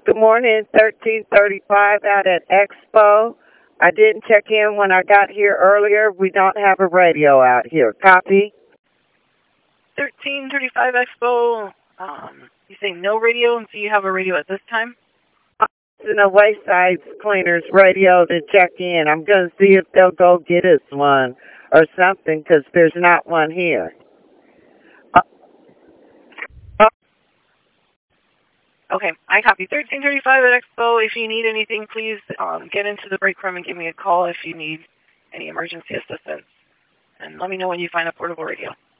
Good morning, 1335 out at Expo. I didn't check in when I got here earlier. We don't have a radio out here. Copy? 1335 Expo. You say no radio, and so you have a radio at this time? I'm using a Wayside Cleaners radio to check in. I'm going to see if they'll go get us one or something because there's not one here. Okay, I copy 1335 at Expo. If you need anything, please get into the break room and give me a call if you need any emergency assistance. And let me know when you find a portable radio.